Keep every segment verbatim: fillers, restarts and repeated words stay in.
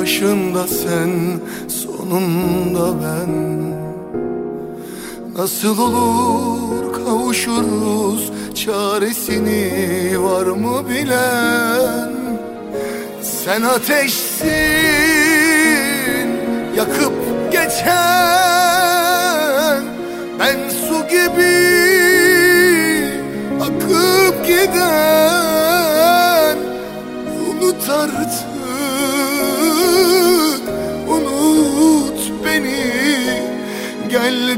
başında sen, sonunda ben. Nasıl olur kavuşuruz, çaresini var mı bilen? Sen ateşsin, yakıp geçen, ben su gibi akıp giden. Unut artık, unut beni, gel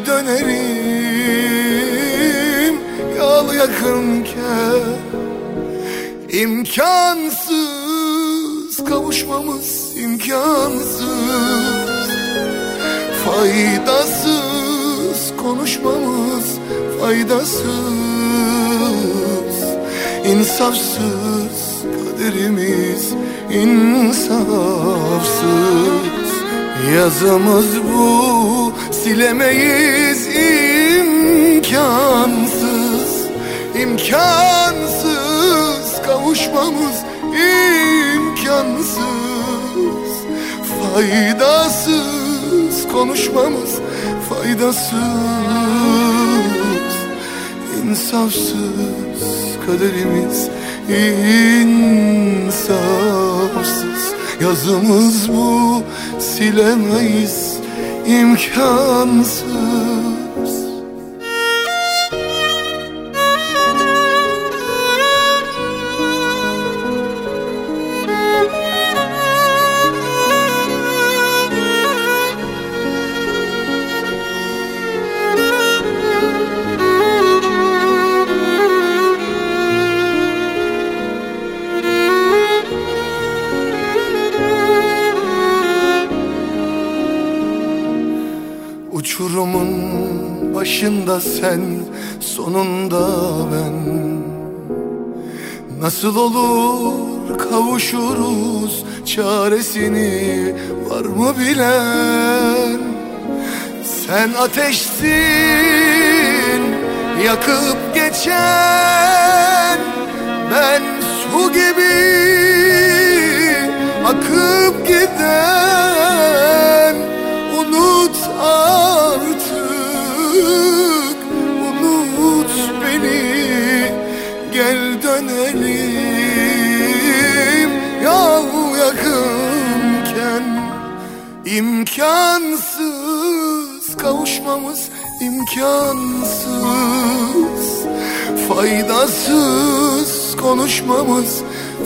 dönerim yol yakınken. İmkansız kavuşmamız, imkansız. Faydasız konuşmamız, faydasız. İnsafsız kaderimiz, insafsız. Yazımız bu, silemeyiz, imkansız. İmkansız kavuşmamız, imkansız. Faydasız konuşmamız, faydasız. İnsafsız kaderimiz, insafsız. Yazımız bu, silemeyiz, imkansız. Uçurumun başında sen, sonunda ben. Nasıl olur kavuşuruz, çaresini var mı bilen? Sen ateşsin, yakıp geçen, ben su gibi akıp giden. Unut artık, unut beni, gel dönelim yol yakınken. İmkansız kavuşmamız, imkansız. Faydasız konuşmamız,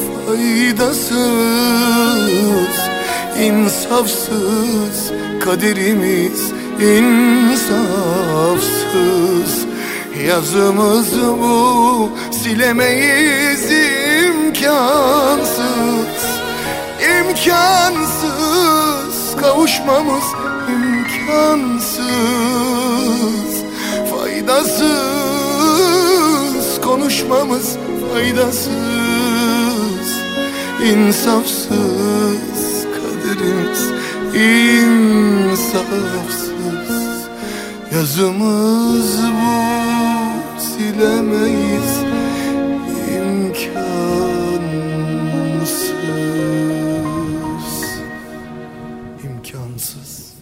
faydasız. İnsafsız kaderimiz, insafsız. Yazımız bu, silemeyiz, imkansız. İmkansız kavuşmamız, imkansız. Faydasız konuşmamız, faydasız. İnsafsız kaderimiz, insafsız. Yazımız bu, silemeyiz, imkansız. İmkansız.